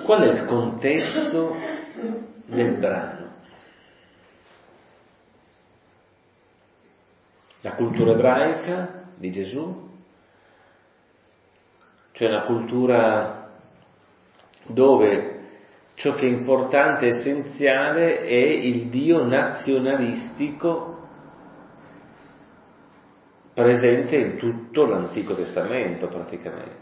qual è il contesto del brano? La cultura ebraica di Gesù, cioè una cultura dove ciò che è importante, essenziale, è il Dio nazionalistico presente in tutto l'Antico Testamento praticamente.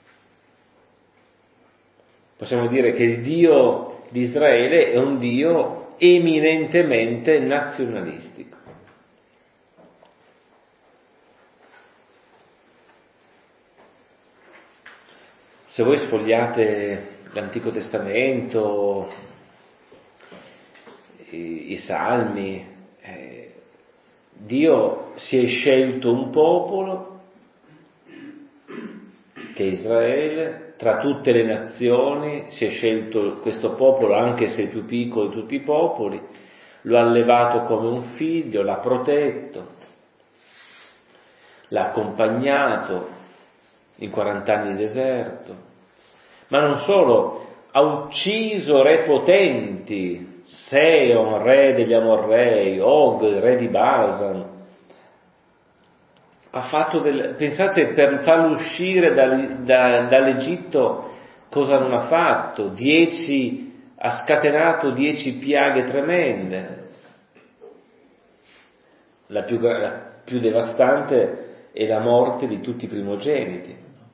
Possiamo dire che il Dio di Israele è un Dio eminentemente nazionalistico. Se voi sfogliate l'Antico Testamento, i Salmi, Dio si è scelto un popolo, che è Israele, tra tutte le nazioni, si è scelto questo popolo, anche se è il più piccolo di tutti i popoli, lo ha allevato come un figlio, l'ha protetto, l'ha accompagnato in 40 anni di deserto, ma non solo, ha ucciso re potenti, Seon, re degli Amorrei, Og, re di Basan. Ha fatto pensate, per farlo uscire dall'Egitto cosa non ha fatto? Ha scatenato 10 piaghe tremende. La più devastante è la morte di tutti i primogeniti.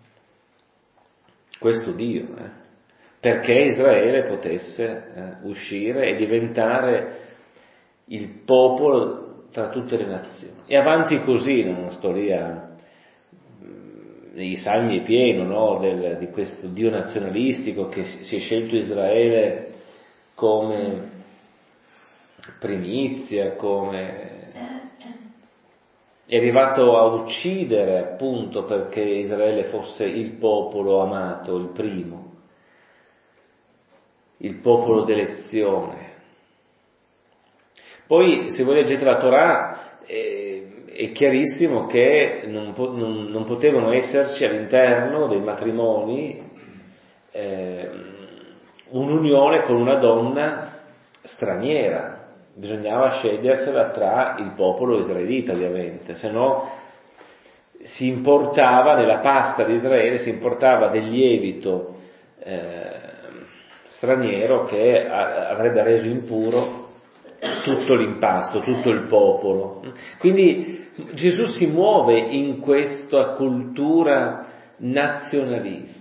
Questo Dio, perché Israele potesse uscire e diventare il popolo tra tutte le nazioni. E avanti così, nella storia, nei Salmi è pieno, no? Di questo Dio nazionalistico che si è scelto Israele come primizia, è arrivato a uccidere appunto perché Israele fosse il popolo amato, il primo, il popolo d'elezione. Poi, se voi leggete la Torah, è chiarissimo che non potevano esserci all'interno dei matrimoni un'unione con una donna straniera. Bisognava scegliersela tra il popolo israelita, ovviamente, se no si importava, nella pasta di Israele, si importava del lievito straniero che avrebbe reso impuro tutto l'impasto, tutto il popolo. Quindi Gesù si muove in questa cultura nazionalista.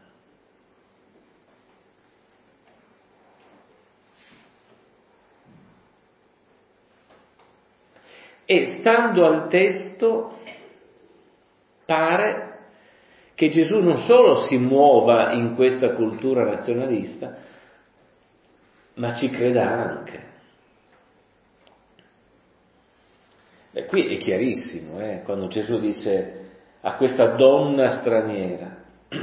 E stando al testo pare che Gesù non solo si muova in questa cultura nazionalista, ma ci creda anche. Qui è chiarissimo, quando Gesù dice a questa donna straniera,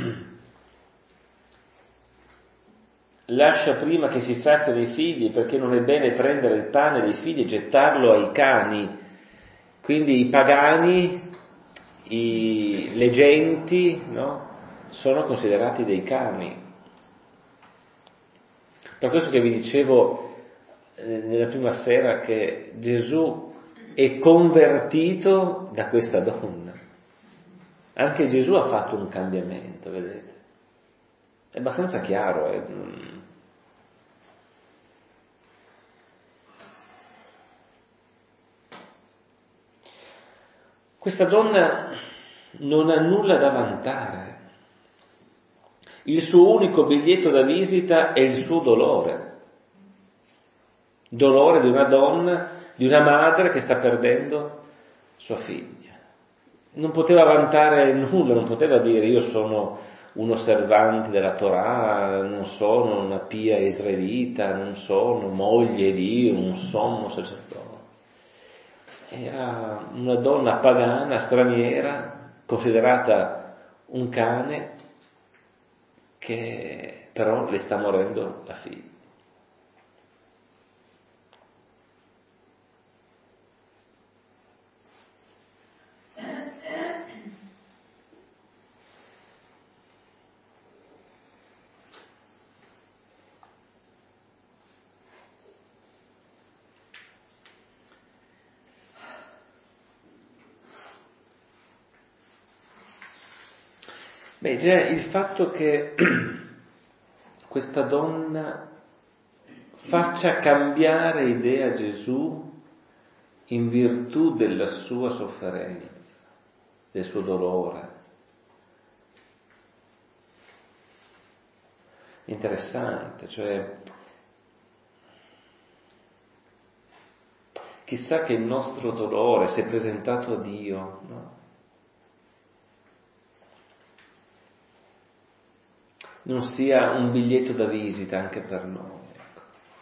lascia prima che si sazia dei figli, perché non è bene prendere il pane dei figli e gettarlo ai cani. Quindi i pagani, le genti, no? Sono considerati dei cani. Per questo che vi dicevo nella prima sera che Gesù è convertito da questa donna. Anche Gesù ha fatto un cambiamento, vedete? È abbastanza chiaro. Questa donna non ha nulla da vantare. Il suo unico biglietto da visita è il suo dolore. Dolore di una donna, di una madre che sta perdendo sua figlia. Non poteva vantare nulla, non poteva dire io sono un osservante della Torah, non sono una pia israelita, non sono moglie di un sommo sacerdote. Era una donna pagana, straniera, considerata un cane, che però le sta morendo la figlia. Beh, già il fatto che questa donna faccia cambiare idea a Gesù in virtù della sua sofferenza, del suo dolore. Interessante, cioè chissà che il nostro dolore, se presentato a Dio, no? Non sia un biglietto da visita anche per noi. Ecco.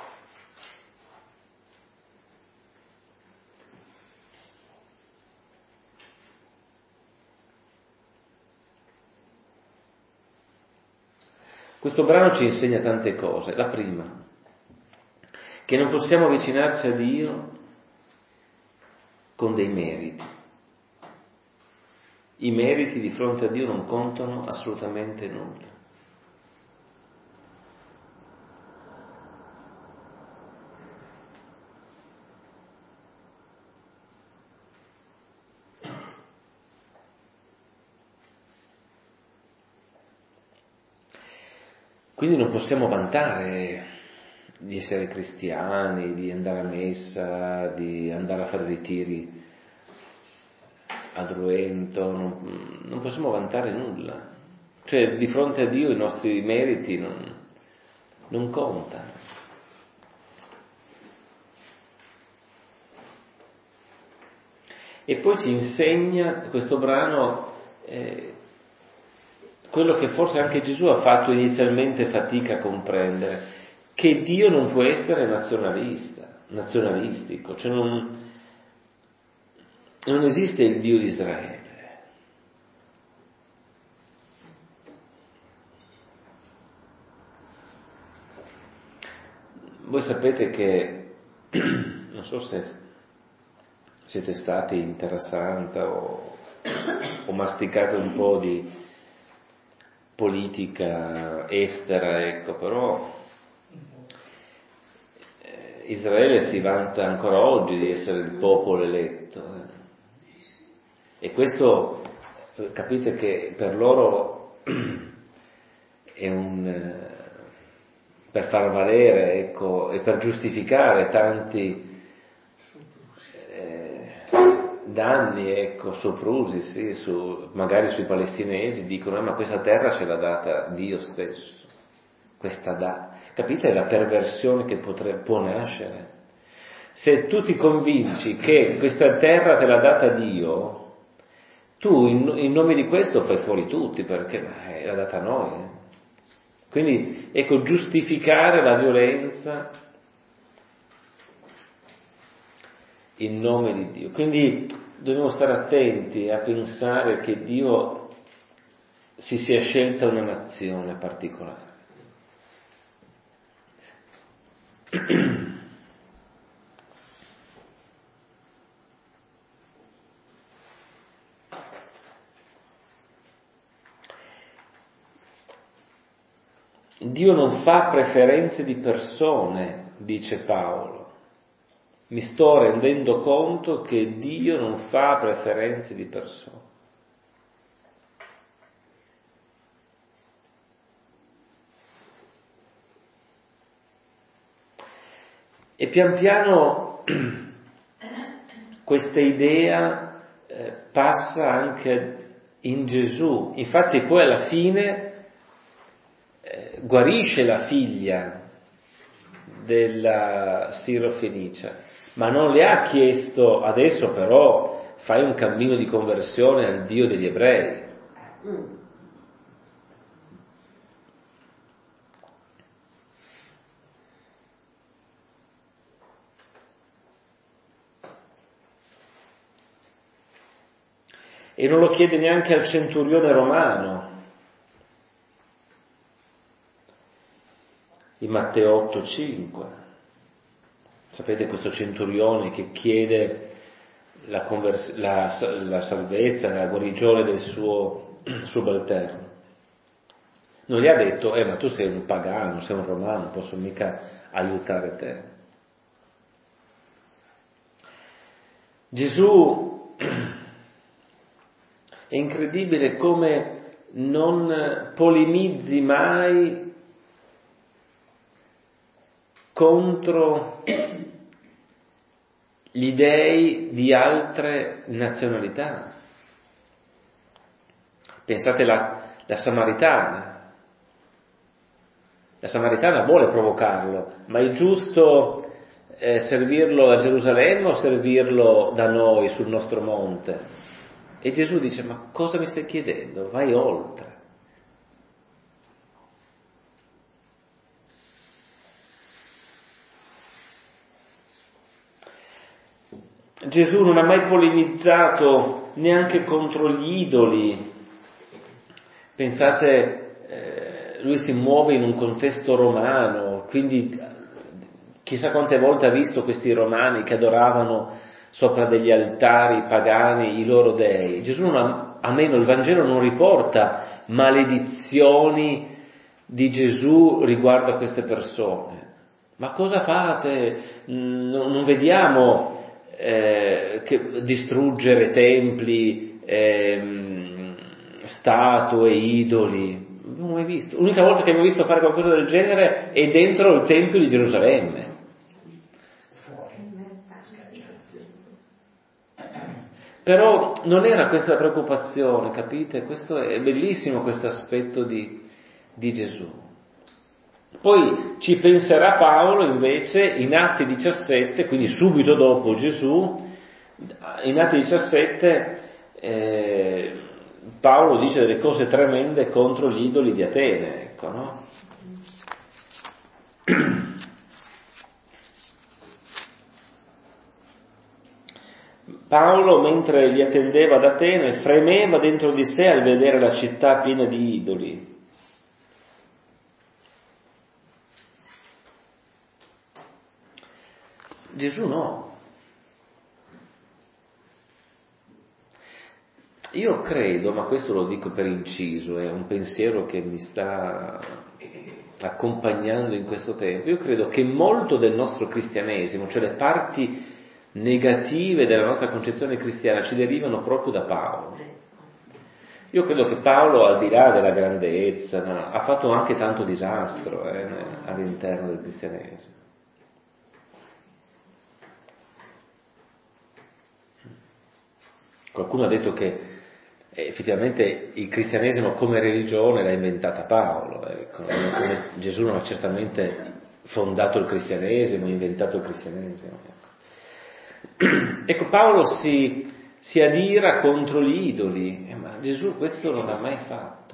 Questo brano ci insegna tante cose. La prima, che non possiamo avvicinarci a Dio con dei meriti. I meriti di fronte a Dio non contano assolutamente nulla. Quindi non possiamo vantare di essere cristiani, di andare a messa, di andare a fare ritiri a Druento, non possiamo vantare nulla. Cioè, di fronte a Dio i nostri meriti non contano. E poi ci insegna questo brano quello che forse anche Gesù ha fatto inizialmente fatica a comprendere, che Dio non può essere nazionalistico, cioè non esiste il Dio di Israele. Voi sapete che, non so se siete stati in Terra Santa o masticate un po' di politica estera, ecco, però Israele si vanta ancora oggi di essere il popolo eletto. E questo, capite che per loro è per far valere, ecco, e per giustificare tanti danni, ecco, soprusi, sì, magari sui palestinesi, dicono, ma questa terra ce l'ha data Dio stesso, capite la perversione che può nascere? Se tu ti convinci che questa terra te l'ha data Dio, tu in nome di questo fai fuori tutti, perché l'ha data a noi. Quindi, ecco, giustificare la violenza in nome di Dio. Quindi dobbiamo stare attenti a pensare che Dio si sia scelta una nazione particolare. Dio non fa preferenze di persone, dice Paolo. Mi sto rendendo conto che Dio non fa preferenze di persone. E pian piano questa idea passa anche in Gesù. Infatti poi alla fine guarisce la figlia della Sirofenicia, ma non le ha chiesto adesso però fai un cammino di conversione al Dio degli ebrei. E non lo chiede neanche al centurione romano. In Matteo 8,5. Sapete questo centurione che chiede la salvezza, la guarigione del suo subalterno. Non gli ha detto, ma tu sei un pagano, sei un romano, non posso mica aiutare te. Gesù è incredibile come non polemizzi mai contro gli dei di altre nazionalità. Pensate la Samaritana. La Samaritana vuole provocarlo, ma è giusto servirlo a Gerusalemme o servirlo da noi sul nostro monte? E Gesù dice: ma cosa mi stai chiedendo? Vai oltre. Gesù non ha mai polemizzato neanche contro gli idoli. Pensate, lui si muove in un contesto romano, quindi chissà quante volte ha visto questi romani che adoravano sopra degli altari pagani i loro dei. Gesù almeno il Vangelo non riporta maledizioni di Gesù riguardo a queste persone. Ma cosa fate? Non vediamo che distruggere templi, statue, idoli. Non abbiamo mai visto. L'unica volta che abbiamo visto fare qualcosa del genere è dentro il Tempio di Gerusalemme. Però non era questa la preoccupazione, capite? Questo è bellissimo, questo aspetto di Gesù. Poi ci penserà Paolo invece in Atti 17, quindi subito dopo Gesù, in Atti 17 Paolo dice delle cose tremende contro gli idoli di Atene, ecco, no? Paolo, mentre li attendeva ad Atene, fremeva dentro di sé al vedere la città piena di idoli. Gesù no. Io credo, ma questo lo dico per inciso, è un pensiero che mi sta accompagnando in questo tempo, io credo che molto del nostro cristianesimo, cioè le parti negative della nostra concezione cristiana, ci derivano proprio da Paolo. Io credo che Paolo, al di là della grandezza, ha fatto anche tanto disastro all'interno del cristianesimo. Qualcuno ha detto che effettivamente il cristianesimo come religione l'ha inventata Paolo, ecco. Come Gesù non ha certamente fondato il cristianesimo, inventato il cristianesimo. Ecco, Paolo si adira contro gli idoli, ma Gesù questo non l'ha mai fatto.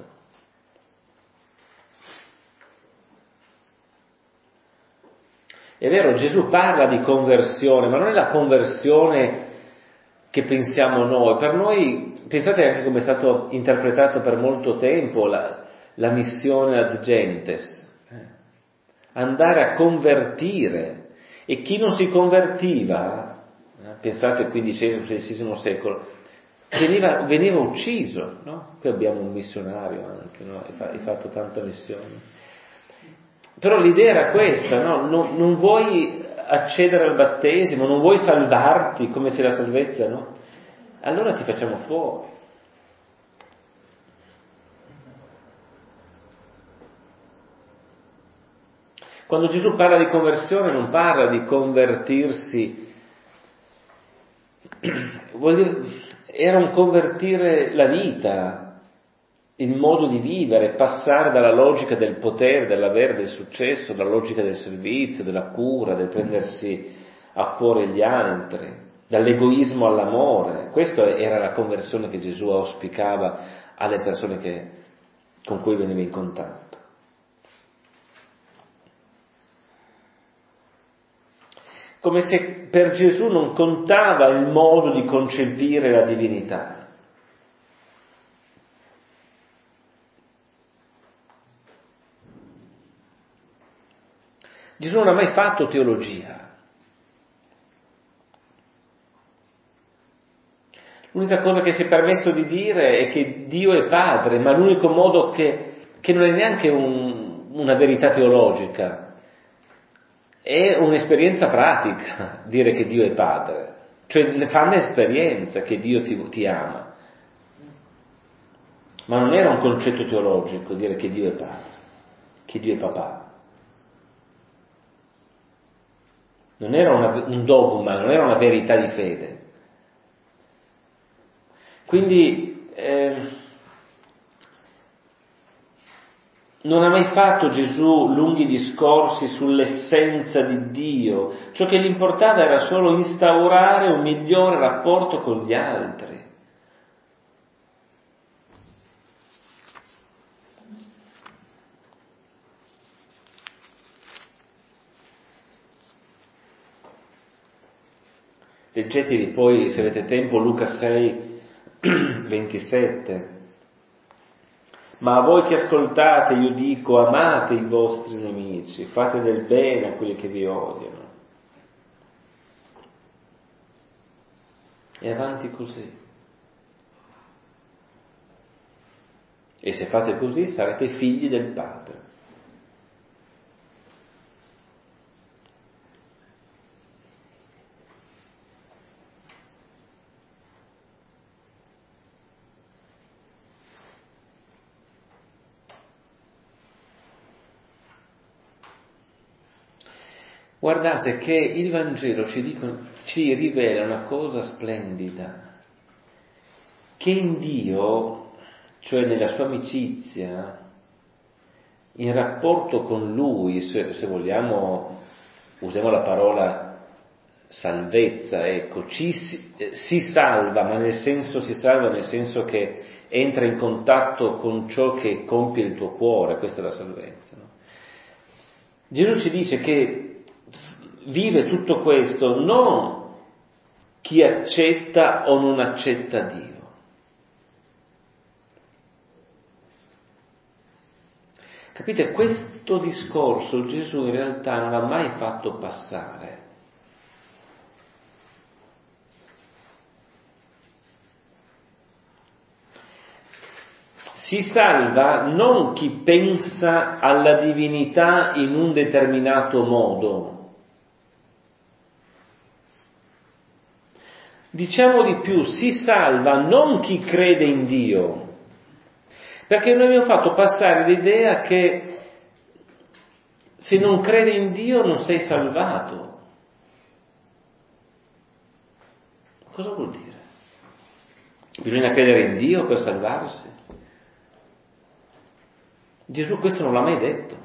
È vero, Gesù parla di conversione, ma non è la conversione che pensiamo noi. Per noi, pensate anche come è stato interpretato per molto tempo la missione ad gentes, andare a convertire. E chi non si convertiva, pensate al XV-XVI secolo, veniva ucciso, no? Qui abbiamo un missionario anche, no? Hai fatto tanta missione. Però l'idea era questa, no? Non vuoi accedere al battesimo, non vuoi salvarti come se la salvezza, no? Allora ti facciamo fuori. Quando Gesù parla di conversione non parla di convertirsi, vuol dire, era un convertire la vita, il modo di vivere, passare dalla logica del potere, dell'avere, del successo, dalla logica del servizio, della cura, del prendersi a cuore gli altri, dall'egoismo all'amore. Questa era la conversione che Gesù auspicava alle persone con cui veniva in contatto. Come se per Gesù non contava il modo di concepire la divinità. Gesù non ha mai fatto teologia. L'unica cosa che si è permesso di dire è che Dio è Padre, ma l'unico modo che non è neanche una verità teologica, è un'esperienza pratica dire che Dio è Padre, cioè fanne esperienza che Dio ti ama. ma non era un concetto teologico dire che Dio è padre, che Dio è papà. Non era un dogma, non era una verità di fede. Quindi non ha mai fatto Gesù lunghi discorsi sull'essenza di Dio. Ciò che gli importava era solo instaurare un migliore rapporto con gli altri. Leggetevi poi, se avete tempo, Luca 6, 27. Ma a voi che ascoltate io dico, amate i vostri nemici, fate del bene a quelli che vi odiano. E avanti così. E se fate così sarete figli del Padre. Guardate che il Vangelo ci rivela una cosa splendida, che in Dio, cioè nella sua amicizia, in rapporto con Lui, se vogliamo, usiamo la parola salvezza, ecco, si salva, ma nel senso si salva nel senso che entra in contatto con ciò che compie il tuo cuore, questa è la salvezza, no? Gesù ci dice che vive tutto questo non chi accetta o non accetta Dio. Capite, questo discorso Gesù in realtà non ha mai fatto passare. Si salva non chi pensa alla divinità in un determinato modo. Diciamo di più, si salva non chi crede in Dio, perché noi abbiamo fatto passare l'idea che se non credi in Dio non sei salvato. Cosa vuol dire? Bisogna credere in Dio per salvarsi? Gesù questo non l'ha mai detto.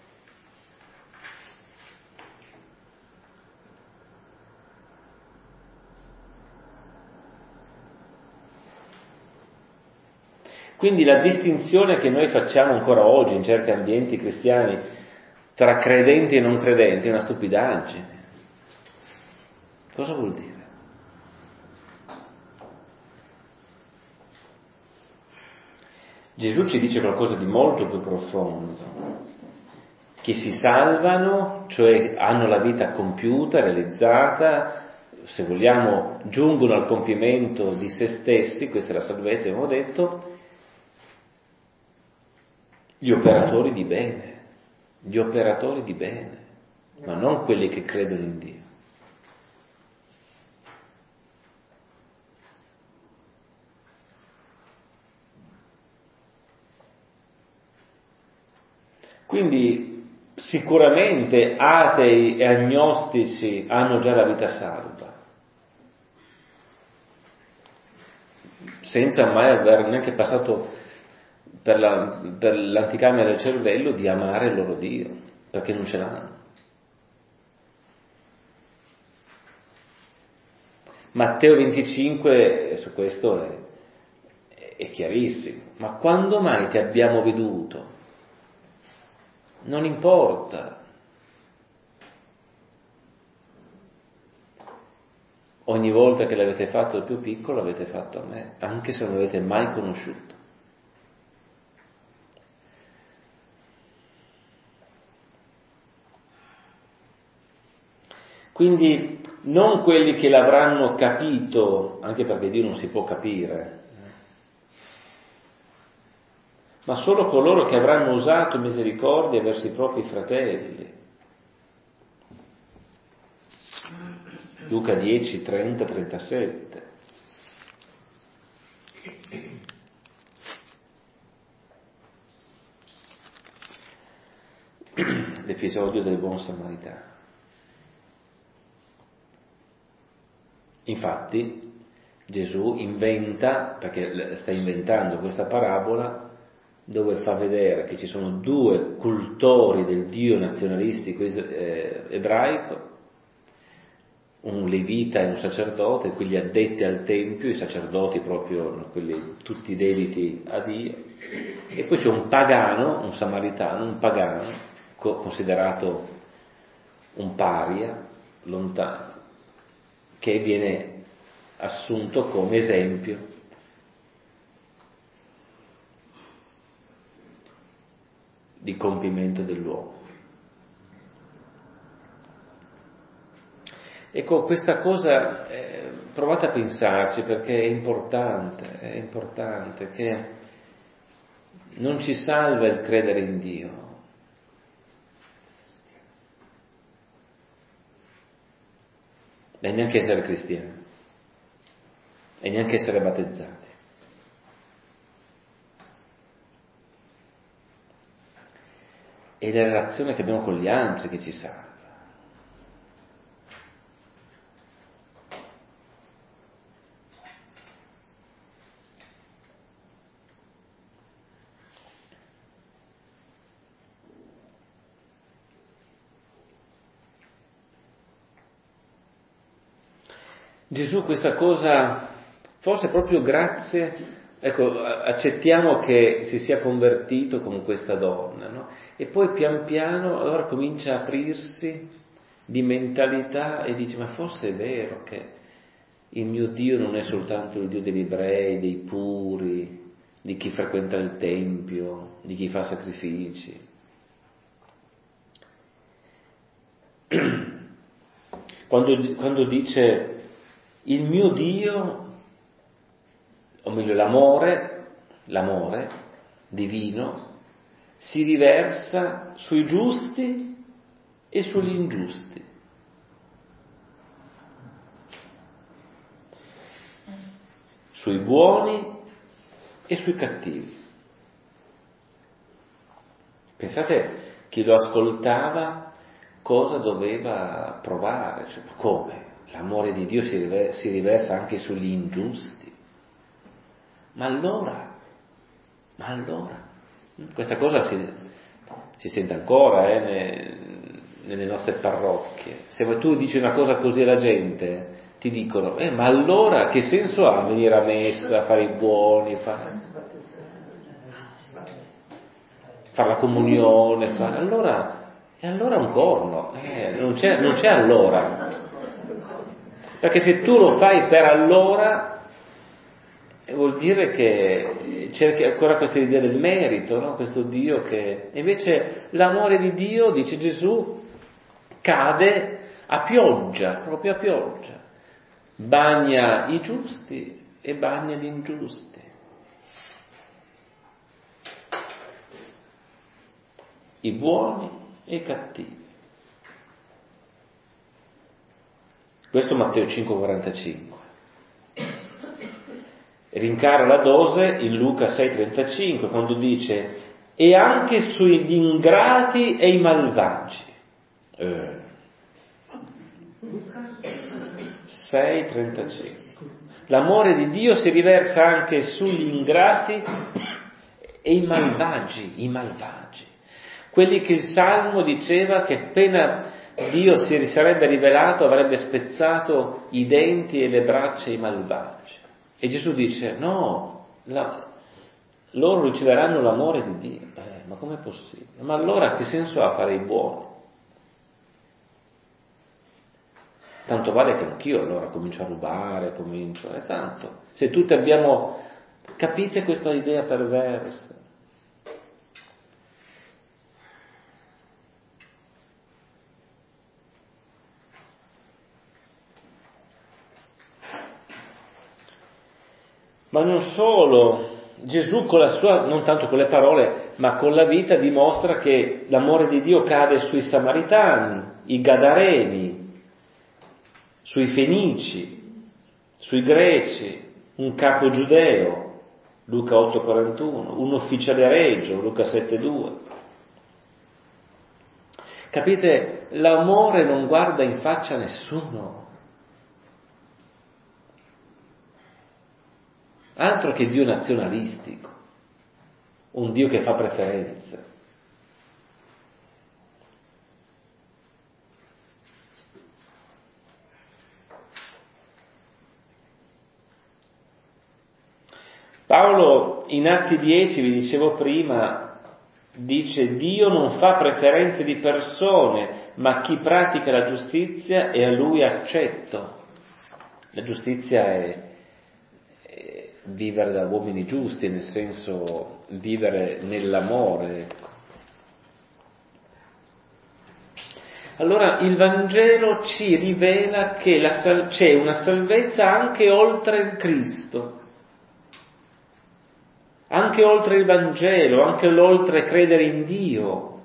Quindi la distinzione che noi facciamo ancora oggi in certi ambienti cristiani tra credenti e non credenti è una stupidaggine. Cosa vuol dire? Gesù ci dice qualcosa di molto più profondo, che si salvano, cioè hanno la vita compiuta, realizzata, se vogliamo giungono al compimento di se stessi, questa è la salvezza, abbiamo detto, gli operatori di bene, ma non quelli che credono in Dio. Quindi sicuramente atei e agnostici hanno già la vita salva, senza mai aver neanche passato per l'anticamera del cervello di amare il loro Dio, perché non ce l'hanno. Matteo 25 su questo è chiarissimo. Ma quando mai ti abbiamo veduto? Non importa. Ogni volta che l'avete fatto il più piccolo l'avete fatto a me, anche se non l'avete mai conosciuto. Quindi non quelli che l'avranno capito, anche perché Dio non si può capire, ma solo coloro che avranno usato misericordia verso i propri fratelli. Luca 10, 30, 37. l'episodio del buon samaritano. Infatti Gesù inventa, perché sta inventando questa parabola, dove fa vedere che ci sono due cultori del Dio nazionalistico ebraico, un levita e un sacerdote, quelli addetti al Tempio, i sacerdoti proprio, quelli tutti dediti a Dio, e poi c'è un pagano, un samaritano, un pagano, considerato un paria, lontano, che viene assunto come esempio di compimento dell'uomo. Ecco, questa cosa, provate a pensarci, perché è importante che non ci salva il credere in Dio. E neanche essere cristiani, e neanche essere battezzati. È la relazione che abbiamo con gli altri che ci salva. Gesù questa cosa, forse proprio grazie, ecco, accettiamo che si sia convertito con questa donna, no? E poi pian piano allora comincia a aprirsi di mentalità e dice: ma forse è vero che il mio Dio non è soltanto il Dio degli ebrei, dei puri, di chi frequenta il Tempio, di chi fa sacrifici. Quando dice il mio Dio, o meglio l'amore divino, si riversa sui giusti e sugli ingiusti. Sui buoni e sui cattivi. Pensate, chi lo ascoltava cosa doveva provare, cioè, come? L'amore di Dio si riversa anche sugli ingiusti. Ma allora, questa cosa si sente ancora nelle nostre parrocchie. Se tu dici una cosa così alla gente, ti dicono: ma allora che senso ha venire a messa, fare i buoni, fare la comunione, allora un corno, non c'è allora. Perché se tu lo fai per allora, vuol dire che cerchi ancora questa idea del merito, no? Questo Dio che... E invece l'amore di Dio, dice Gesù, cade a pioggia, proprio a pioggia. Bagna i giusti e bagna gli ingiusti. I buoni e i cattivi. Questo Matteo 5,45. Rincara la dose in Luca 6,35, quando dice: e anche sugli ingrati e i malvagi. 6,35. L'amore di Dio si riversa anche sugli ingrati e i malvagi. Quelli che il Salmo diceva che appena Dio si sarebbe rivelato avrebbe spezzato i denti e le braccia ai malvagi. E Gesù dice: no, loro riceveranno l'amore di Dio. Ma com'è possibile? Ma allora che senso ha fare i buoni? Tanto vale che anch'io allora comincio a rubare, è tanto. Se tutti abbiamo, capite questa idea perversa? Ma non solo, Gesù con la sua, non tanto con le parole, ma con la vita dimostra che l'amore di Dio cade sui Samaritani, i Gadareni, sui Fenici, sui Greci, un capo giudeo, Luca 8,41, un ufficiale regio, Luca 7,2. Capite? L'amore non guarda in faccia a nessuno. Altro che Dio nazionalistico, un Dio che fa preferenze. Paolo in Atti 10, vi dicevo prima, dice: Dio non fa preferenze di persone, ma chi pratica la giustizia è a lui accetto. La giustizia è vivere da uomini giusti, nel senso vivere nell'amore. Ecco. Allora il Vangelo ci rivela che c'è una salvezza anche oltre il Cristo. Anche oltre il Vangelo, anche oltre credere in Dio.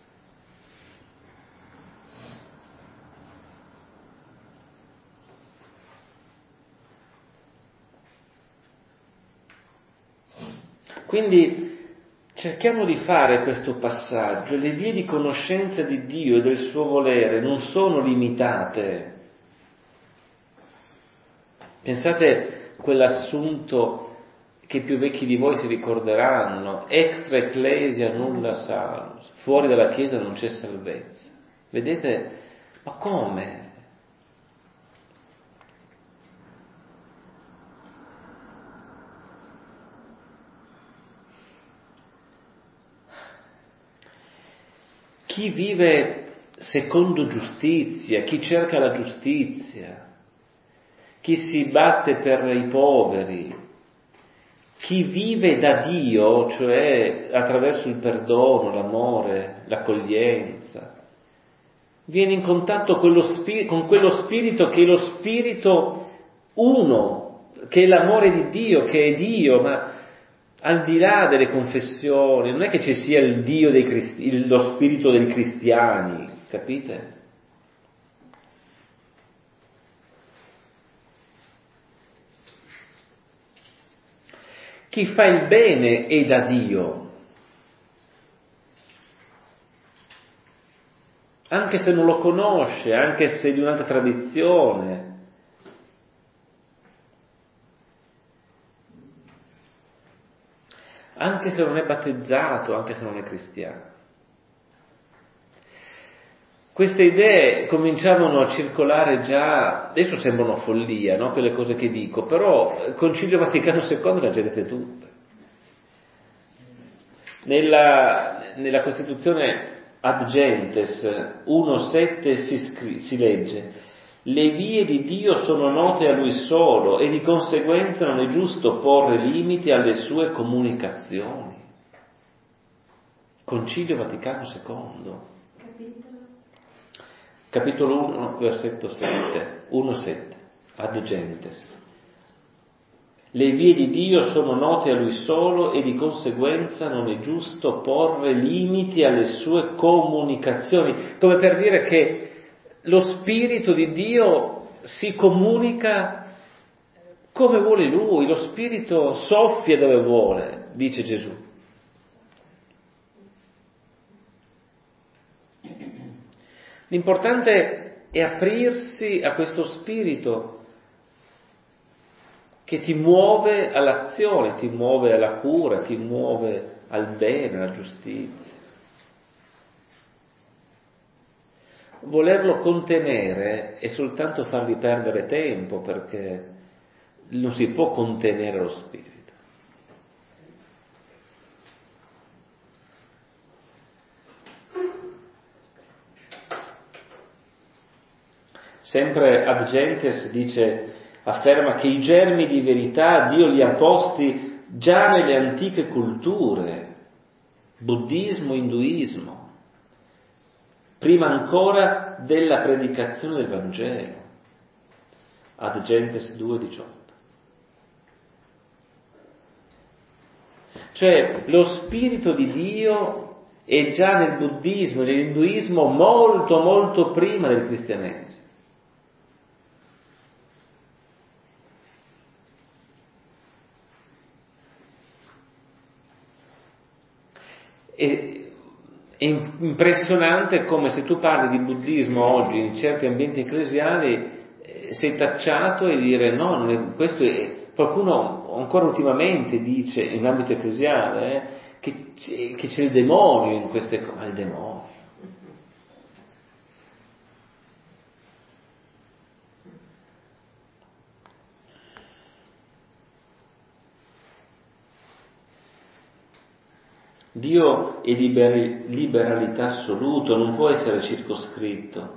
Quindi cerchiamo di fare questo passaggio. Le vie di conoscenza di Dio e del suo volere non sono limitate. Pensate a quell'assunto che i più vecchi di voi si ricorderanno: extra ecclesia nulla salus, fuori dalla Chiesa non c'è salvezza. Vedete? Ma come? Chi vive secondo giustizia, chi cerca la giustizia, chi si batte per i poveri, chi vive da Dio, cioè attraverso il perdono, l'amore, l'accoglienza, viene in contatto con quello spirito che è lo spirito uno, che è l'amore di Dio, che è Dio, ma al di là delle confessioni, non è che ci sia il Dio lo spirito dei cristiani, capite? Chi fa il bene è da Dio, anche se non lo conosce, anche se è di un'altra tradizione. Anche se non è battezzato, anche se non è cristiano. Queste idee cominciavano a circolare già, adesso sembrano follia, no? Quelle cose che dico, però il Concilio Vaticano II le ha già dette tutte. Nella Costituzione Ad Gentes 1.7 si legge: le vie di Dio sono note a Lui solo e di conseguenza non è giusto porre limiti alle sue comunicazioni. Concilio Vaticano II. Capitolo 1, versetto 7, 1.7, Ad Gentes. Le vie di Dio sono note a Lui solo e di conseguenza non è giusto porre limiti alle sue comunicazioni, come per dire che lo Spirito di Dio si comunica come vuole Lui, lo Spirito soffia dove vuole, dice Gesù. L'importante è aprirsi a questo Spirito che ti muove all'azione, ti muove alla cura, ti muove al bene, alla giustizia. Volerlo contenere è soltanto fargli perdere tempo, perché non si può contenere lo Spirito. Sempre Ad Gentes afferma che i germi di verità Dio li ha posti già nelle antiche culture, buddismo, induismo, prima ancora della predicazione del Vangelo. Ad Gentes 2,18. Cioè lo Spirito di Dio è già nel buddismo e nell'induismo molto molto prima del cristianesimo. È impressionante come se tu parli di buddismo oggi in certi ambienti ecclesiali sei tacciato e dire no, non è, questo è, qualcuno ancora ultimamente dice in ambito ecclesiale che c'è il demonio in queste cose, ma il demonio. Dio è liberalità assoluta, non può essere circoscritto.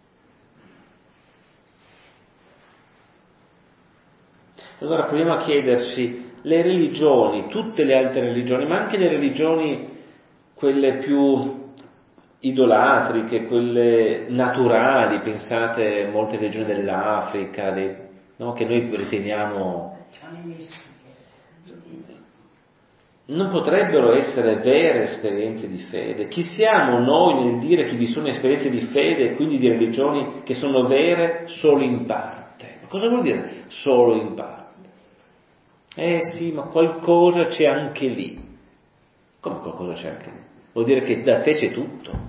Allora proviamo a chiederci, le religioni, tutte le altre religioni, ma anche le religioni, quelle più idolatriche, quelle naturali, pensate a molte regioni dell'Africa, no, che noi riteniamo, non potrebbero essere vere esperienze di fede. Chi siamo noi nel dire che vi sono esperienze di fede e quindi di religioni che sono vere solo in parte? Ma cosa vuol dire solo in parte? Sì, ma qualcosa c'è anche lì. Come qualcosa c'è anche lì? Vuol dire che da te c'è tutto.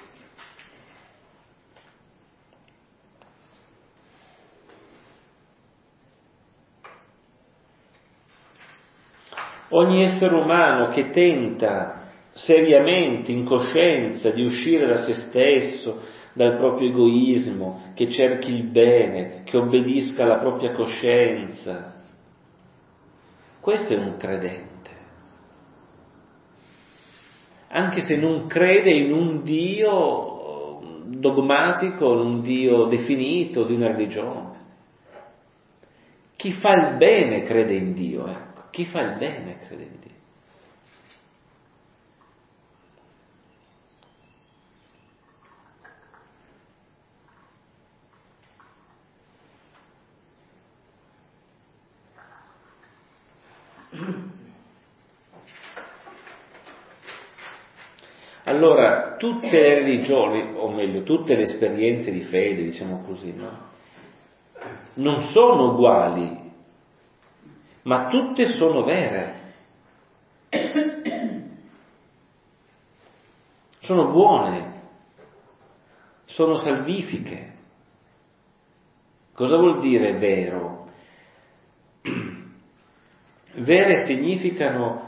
Ogni essere umano che tenta seriamente, in coscienza, di uscire da se stesso, dal proprio egoismo, che cerchi il bene, che obbedisca alla propria coscienza, questo è un credente. Anche se non crede in un Dio dogmatico, in un Dio definito, di una religione. Chi fa il bene crede in Dio, ecco. Chi fa il bene crede in Dio. Allora, tutte le religioni, o meglio, tutte le esperienze di fede, diciamo così, no? Non sono uguali, ma tutte sono vere. Sono buone, sono salvifiche. Cosa vuol dire vero? Vere significano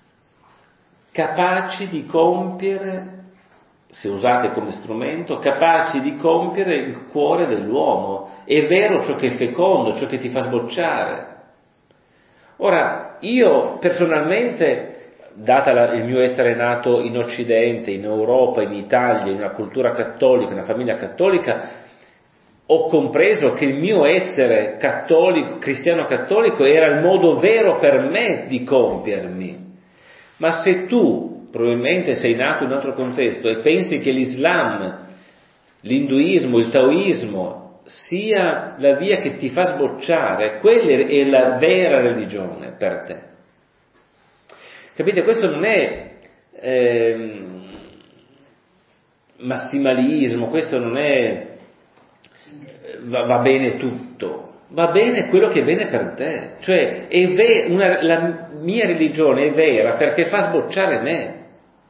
capaci di compiere, se usate come strumento, capaci di compiere il cuore dell'uomo. È vero ciò che è fecondo, ciò che ti fa sbocciare. Ora, io personalmente, data il mio essere nato in Occidente, in Europa, in Italia, in una cultura cattolica, in una famiglia cattolica, ho compreso che il mio essere cattolico, cristiano cattolico, era il modo vero per me di compiermi. Ma se tu probabilmente sei nato in un altro contesto e pensi che l'Islam, l'induismo, il taoismo sia la via che ti fa sbocciare, quella è la vera religione per te. Capite? Questo non è massimalismo, questo non è va bene tutto, va bene quello che è bene per te. Cioè la mia religione è vera perché fa sbocciare me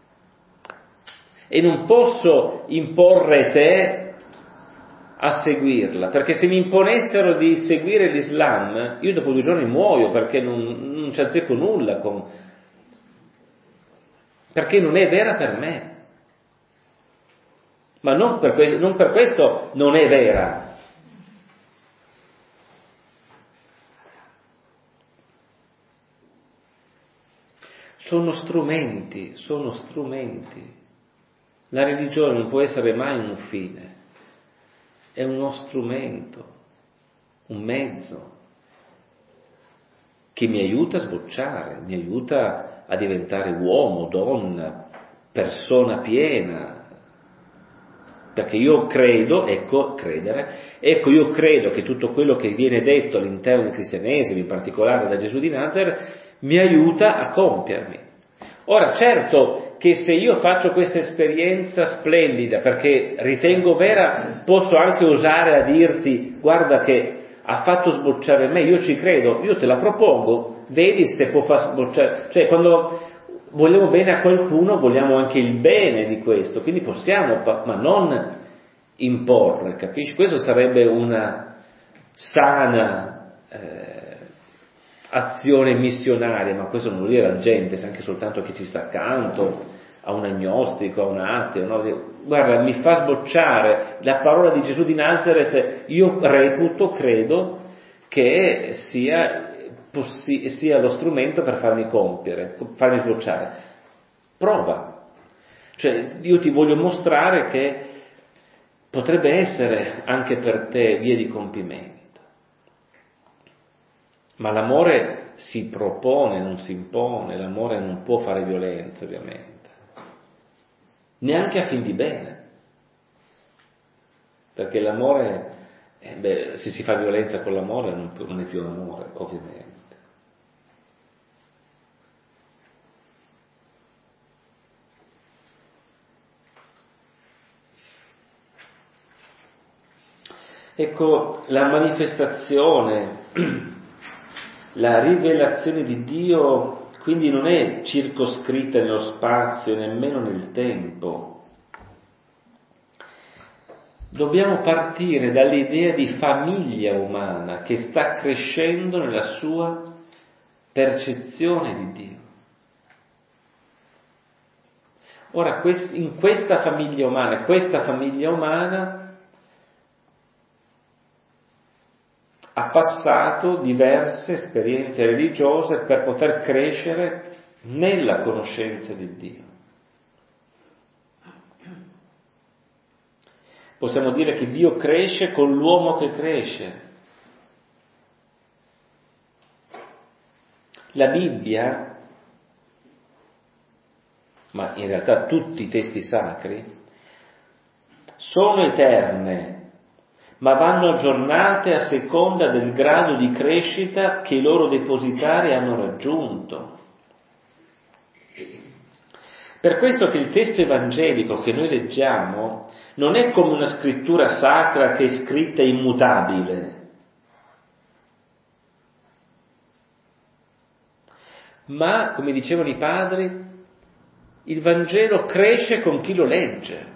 e non posso imporre te a seguirla, perché se mi imponessero di seguire l'Islam io dopo 2 giorni muoio perché non ci azzecco nulla perché non è vera per me, ma non per questo non è vera. Sono strumenti. La religione non può essere mai un fine, è uno strumento, un mezzo che mi aiuta a sbocciare, mi aiuta a diventare uomo, donna, persona piena. Perché io credo, io credo che tutto quello che viene detto all'interno del cristianesimo, in particolare da Gesù di Nazareth, mi aiuta a compiermi. Ora, certo che se io faccio questa esperienza splendida, perché ritengo vera, posso anche osare a dirti, guarda che ha fatto sbocciare me, io ci credo, io te la propongo, vedi se può far sbocciare. Cioè, quando vogliamo bene a qualcuno, vogliamo anche il bene di questo, quindi possiamo, ma non imporre, capisci? Questo sarebbe una sana azione missionaria, ma questo non vuol dire alla gente, se anche soltanto chi ci sta accanto, a un agnostico, a un ateo, no? Guarda, mi fa sbocciare la parola di Gesù di Nazareth, io credo che sia lo strumento per farmi compiere, farmi sbocciare. Prova. Cioè, io ti voglio mostrare che potrebbe essere anche per te via di compimento. Ma l'amore si propone, non si impone, l'amore non può fare violenza, ovviamente. Neanche a fin di bene. Perché l'amore, se si fa violenza con l'amore non è più amore, ovviamente. Ecco, la manifestazione, la rivelazione di Dio, quindi non è circoscritta nello spazio, nemmeno nel tempo. Dobbiamo partire dall'idea di famiglia umana che sta crescendo nella sua percezione di Dio. Ora, in questa famiglia umana ha passato diverse esperienze religiose per poter crescere nella conoscenza di Dio. Possiamo dire che Dio cresce con l'uomo che cresce. La Bibbia, ma in realtà tutti i testi sacri, sono eterne, ma vanno aggiornate a seconda del grado di crescita che i loro depositari hanno raggiunto. Per questo che il testo evangelico che noi leggiamo non è come una scrittura sacra che è scritta immutabile, ma, come dicevano i padri, il Vangelo cresce con chi lo legge.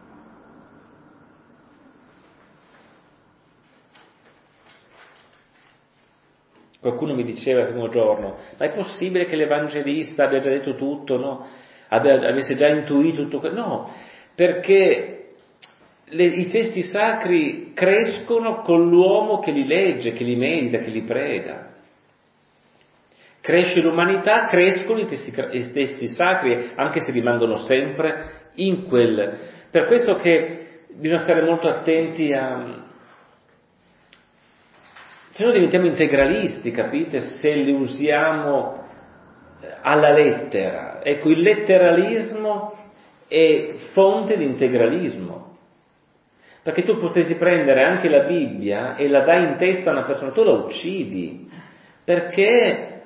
Qualcuno mi diceva il primo giorno, ma è possibile che l'Evangelista abbia già detto tutto, no? Avesse già intuito tutto? No, perché i testi sacri crescono con l'uomo che li legge, che li medita, che li prega. Cresce l'umanità, crescono i testi sacri, anche se rimangono sempre in quel. Per questo che bisogna stare molto attenti se no diventiamo integralisti, capite? Se li usiamo alla lettera. Ecco, il letteralismo è fonte di integralismo. Perché tu potresti prendere anche la Bibbia e la dai in testa a una persona, tu la uccidi. Perché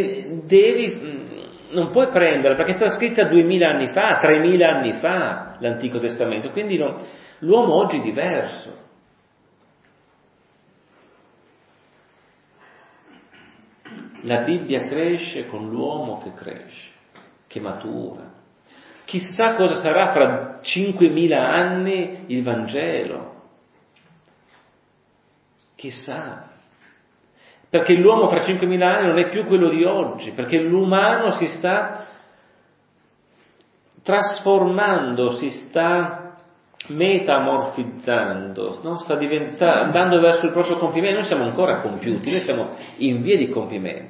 non puoi prenderla, perché è stata scritta 2000 anni fa, 3000 anni fa, l'Antico Testamento. Quindi l'uomo oggi è diverso. La Bibbia cresce con l'uomo che cresce, che matura. Chissà cosa sarà fra 5.000 anni il Vangelo. Chissà. Perché l'uomo fra 5.000 anni non è più quello di oggi, perché l'umano si sta trasformando, si sta metamorfizzando, no? sta andando verso il proprio compimento. Noi siamo ancora compiuti, noi siamo in via di compimento.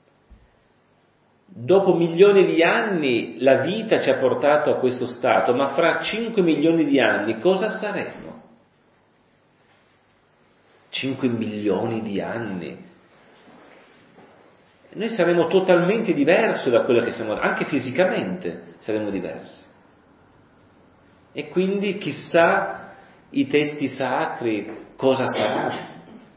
Dopo milioni di anni la vita ci ha portato a questo stato, ma fra 5 milioni di anni cosa saremo? 5 milioni di anni. Noi saremo totalmente diversi da quello che siamo, anche fisicamente saremo diversi. E quindi chissà i testi sacri cosa saranno.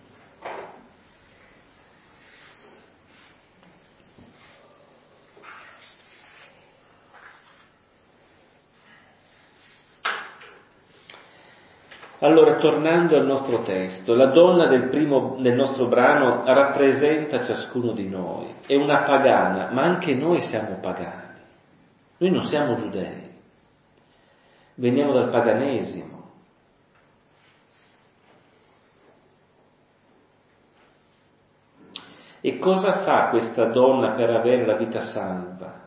Allora, tornando al nostro testo, la donna del nostro brano rappresenta ciascuno di noi, è una pagana, ma anche noi siamo pagani. Noi non siamo giudei, veniamo dal paganesimo. E cosa fa questa donna per avere la vita salva?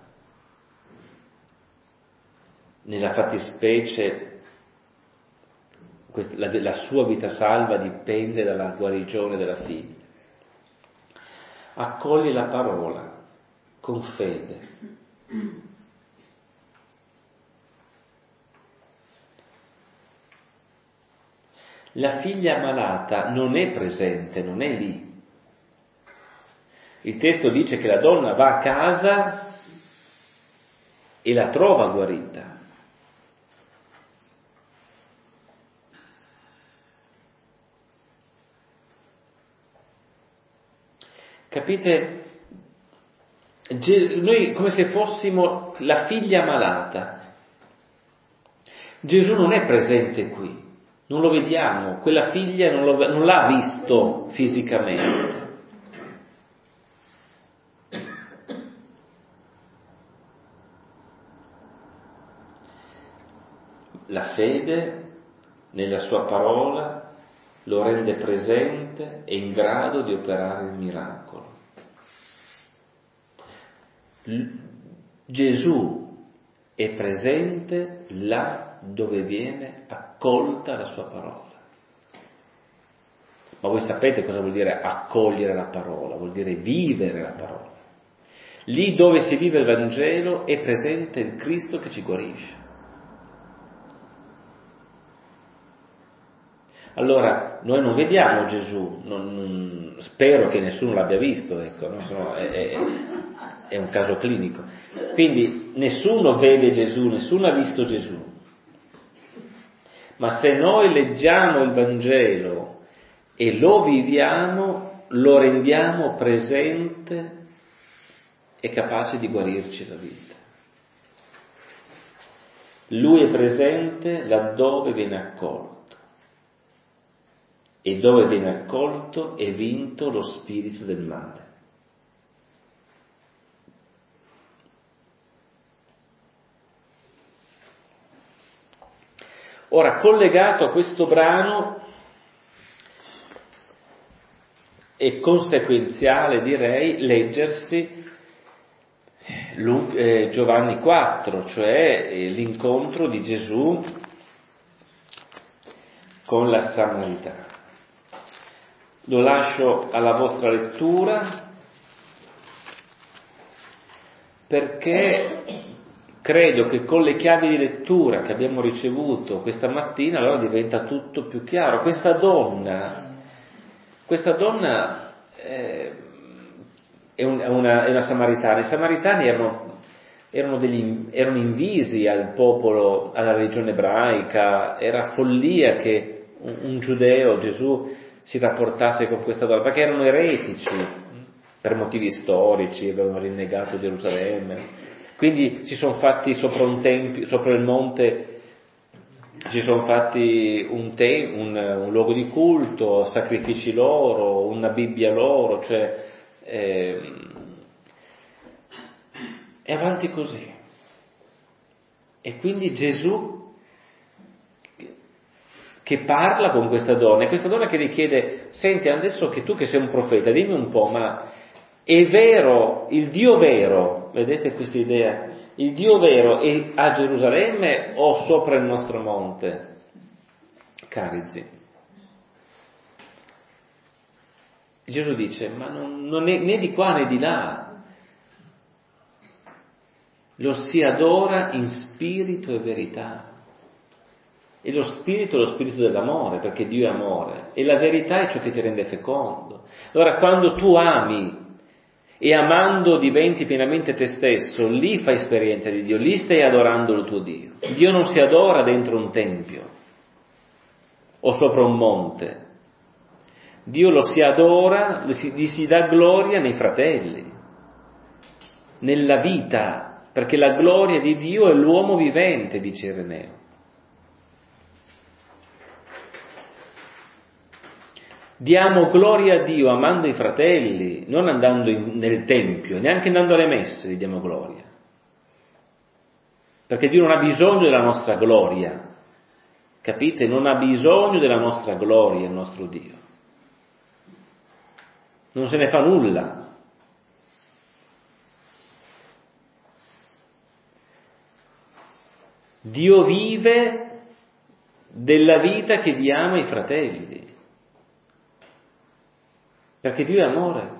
Nella fattispecie, la sua vita salva dipende dalla guarigione della figlia. Accoglie la parola con fede. La figlia malata non è presente, non è lì. Il testo dice che la donna va a casa e la trova guarita. Capite? Noi come se fossimo la figlia malata. Gesù non è presente qui, non lo vediamo, quella figlia non l'ha visto fisicamente. La fede nella sua parola lo rende presente e in grado di operare il miracolo. Gesù è presente là dove viene accolta la sua parola. Ma voi sapete cosa vuol dire accogliere la parola? Vuol dire vivere la parola. Lì dove si vive il Vangelo è presente il Cristo che ci guarisce. Allora, noi non vediamo Gesù, spero che nessuno l'abbia visto, ecco, no? Sennò è un caso clinico. Quindi nessuno vede Gesù, nessuno ha visto Gesù. Ma se noi leggiamo il Vangelo e lo viviamo, lo rendiamo presente e capace di guarirci la vita. Lui è presente laddove viene accolto. E dove viene accolto è vinto lo spirito del male. Ora, collegato a questo brano, è conseguenziale, direi, leggersi Giovanni 4, cioè l'incontro di Gesù con la Samaritana. Lo lascio alla vostra lettura perché credo che con le chiavi di lettura che abbiamo ricevuto questa mattina allora diventa tutto più chiaro. Questa donna è una samaritana. I samaritani erano invisi al popolo, alla religione ebraica, era follia che un giudeo, Gesù, si rapportasse con questa donna, perché erano eretici per motivi storici, avevano rinnegato Gerusalemme, quindi si sono fatti sopra il monte, si sono fatti un luogo di culto, sacrifici loro, una Bibbia loro, cioè è avanti così. E quindi Gesù che parla con questa donna, e questa donna che gli chiede: senti, adesso che tu che sei un profeta, dimmi un po', ma è vero, il Dio vero, vedete questa idea, il Dio vero è a Gerusalemme o sopra il nostro monte Carizzi? Gesù dice: ma non è né di qua né di là, lo si adora in spirito e verità. E lo spirito è lo spirito dell'amore, perché Dio è amore, e la verità è ciò che ti rende fecondo. Allora, quando tu ami e amando diventi pienamente te stesso, lì fai esperienza di Dio, lì stai adorando il tuo Dio. Dio non si adora dentro un tempio o sopra un monte. Dio lo si adora, gli si dà gloria nei fratelli, nella vita, perché la gloria di Dio è l'uomo vivente, dice Ireneo. Diamo gloria a Dio amando i fratelli, non andando nel tempio, neanche andando alle messe gli diamo gloria. perché Dio non ha bisogno della nostra gloria, capite? Non ha bisogno della nostra gloria il nostro Dio, non se ne fa nulla. Dio vive della vita che diamo ai fratelli, perché Dio è amore.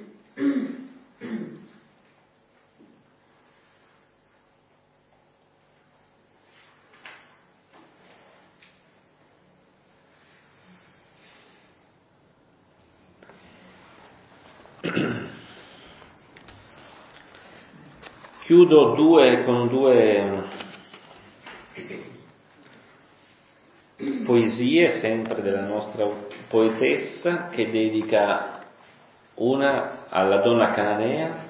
Chiudo con due poesie, sempre della nostra poetessa, che dedica una alla donna cananea,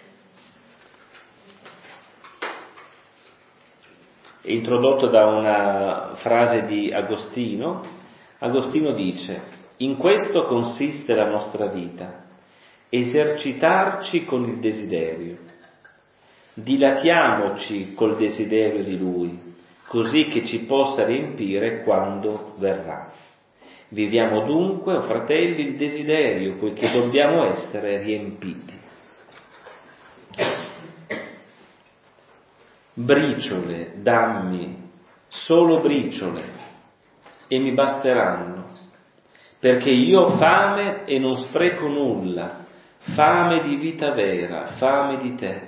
introdotto da una frase di Agostino. Agostino dice: in questo consiste la nostra vita, esercitarci con il desiderio, dilatiamoci col desiderio di Lui, così che ci possa riempire quando verrà. Viviamo dunque, o fratelli, il desiderio, poiché dobbiamo essere riempiti. Briciole, dammi, solo briciole, e mi basteranno, perché io ho fame e non spreco nulla, fame di vita vera, fame di te.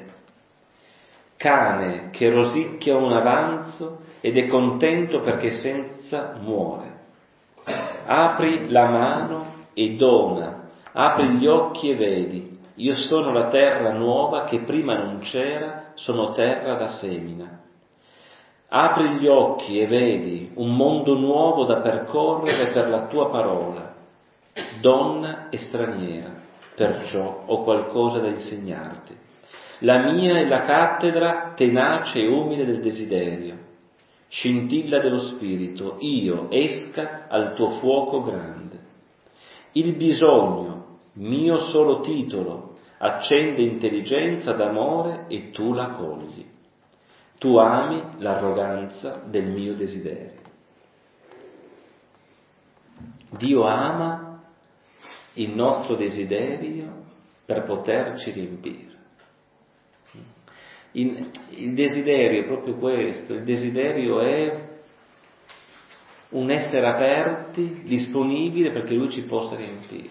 Cane che rosicchia un avanzo ed è contento perché senza muore. Apri la mano e dona, apri gli occhi e vedi, io sono la terra nuova che prima non c'era, sono terra da semina. Apri gli occhi e vedi un mondo nuovo da percorrere per la tua parola. Donna e straniera, perciò ho qualcosa da insegnarti. La mia è la cattedra tenace e umile del desiderio, scintilla dello spirito, io esca al tuo fuoco grande. Il bisogno, mio solo titolo, accende intelligenza d'amore e tu la cogli. Tu ami l'arroganza del mio desiderio. Dio ama il nostro desiderio per poterci riempire. Il desiderio è proprio questo, il desiderio è un essere aperti, disponibile perché Lui ci possa riempire.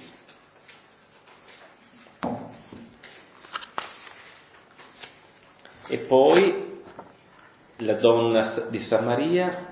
E poi la donna di Samaria: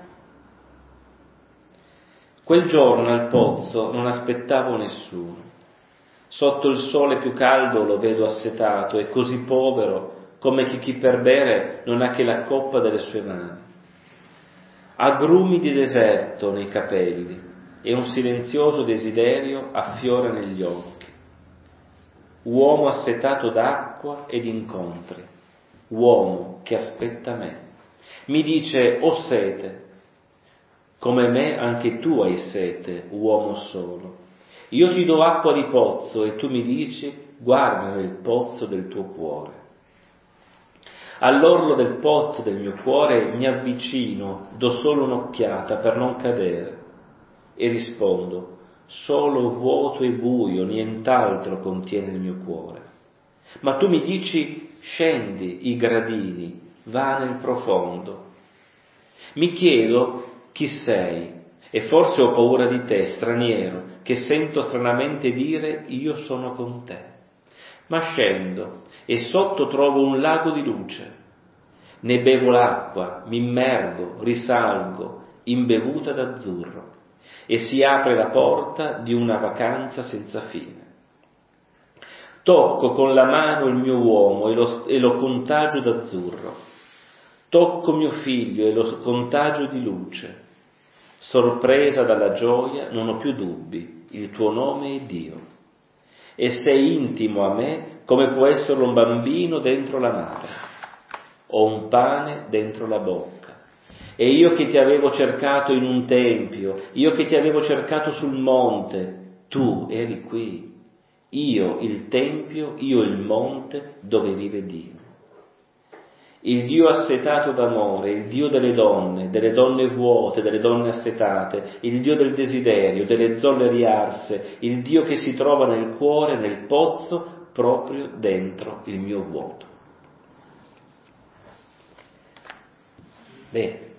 quel giorno al pozzo non aspettavo nessuno, sotto il sole più caldo lo vedo assetato e così povero come chi per bere non ha che la coppa delle sue mani. Ha grumi di deserto nei capelli e un silenzioso desiderio affiora negli occhi. Uomo assetato d'acqua ed incontri, uomo che aspetta me. Mi dice: ho sete, come me anche tu hai sete, uomo solo. Io ti do acqua di pozzo e tu mi dici: guarda nel pozzo del tuo cuore. All'orlo del pozzo del mio cuore mi avvicino, do solo un'occhiata per non cadere e rispondo: solo vuoto e buio, nient'altro contiene il mio cuore. Ma tu mi dici: scendi i gradini, va nel profondo. Mi chiedo chi sei e forse ho paura di te, straniero, che sento stranamente dire: io sono con te. Ma scendo e sotto trovo un lago di luce. Ne bevo l'acqua, mi immergo, risalgo, imbevuta d'azzurro, e si apre la porta di una vacanza senza fine. Tocco con la mano il mio uomo e lo contagio d'azzurro. Tocco mio figlio e lo contagio di luce. Sorpresa dalla gioia, non ho più dubbi, il tuo nome è Dio. E sei intimo a me come può essere un bambino dentro la madre. Ho un pane dentro la bocca. E io che ti avevo cercato in un tempio, io che ti avevo cercato sul monte, tu eri qui. Io il tempio, io il monte dove vive Dio. il Dio assetato d'amore, il Dio delle donne vuote, delle donne assetate, il Dio del desiderio, delle zolle riarse, il Dio che si trova nel cuore, nel pozzo, proprio dentro il mio vuoto. Bene.